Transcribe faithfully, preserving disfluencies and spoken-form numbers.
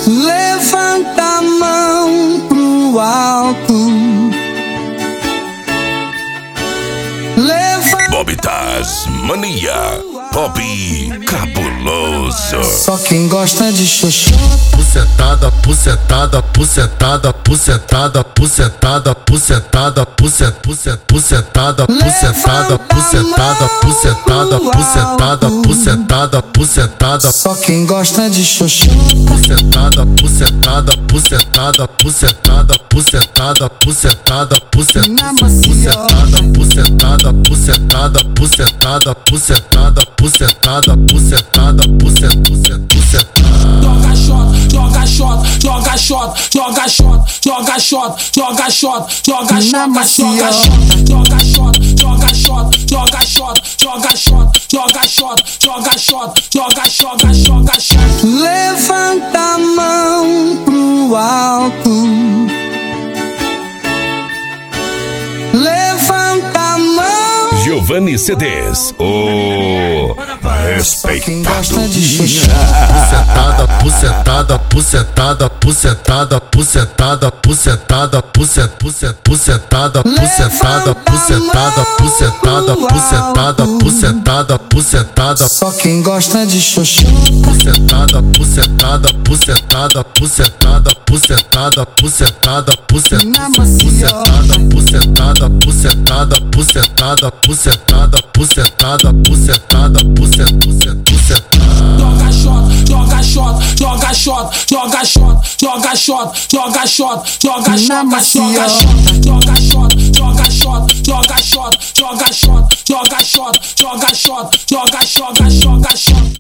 Levanta a mão pro alto. Levanta Bobitas Mania Pop Cabuloso. Só quem gosta de xoxota. Pucetada, pucetada, pucetada, pucetada, pucetada, pucetada, pucet, pucet, pucetada, pucetada, pucetada, pucetada, pucetada, pucetada, pucetada. Só quem gosta de xoxota. Pucetada, pucetada, pucetada, pucetada, pucetada, pucetada, pucet, pucetada, pucetada, pucetada, pucetada, pucetada, pucetada, pucetada, pucet, pucet, pucetada. Joga shot, joga shot, joga shot, joga shot, joga shot, joga shot, joga shot, joga shot, joga shot, joga shot, joga shot, joga shot, joga shot, joga shot, joga shot, joga shot. Levanta a mão pro alto. Levanta a mão. Giovanni C Ds, o Só quem respeitado. gosta de xoxota. Pucetada, pucetada, pucetada, pucetada, pucetada, pucet, pucet, pucetada, pucetada, pucetada, pucetada, pucetada, pucetada, pucetada. Só quem gosta de xoxota. Pucetada, pucetada, pucetada, pucetada, pucetada, pucetada, pucet, pucetada, pucetada, pucetada, pucetada, pucetada, pucetada, pucetada, pucet, pucet, pucetada. Joga shot, joga shot, joga shot, joga shot, joga shot, joga shot, joga shot, joga shot, joga shot, joga shot, joga shot, joga shot, joga shot, joga shot, joga shot, joga shot, joga shot.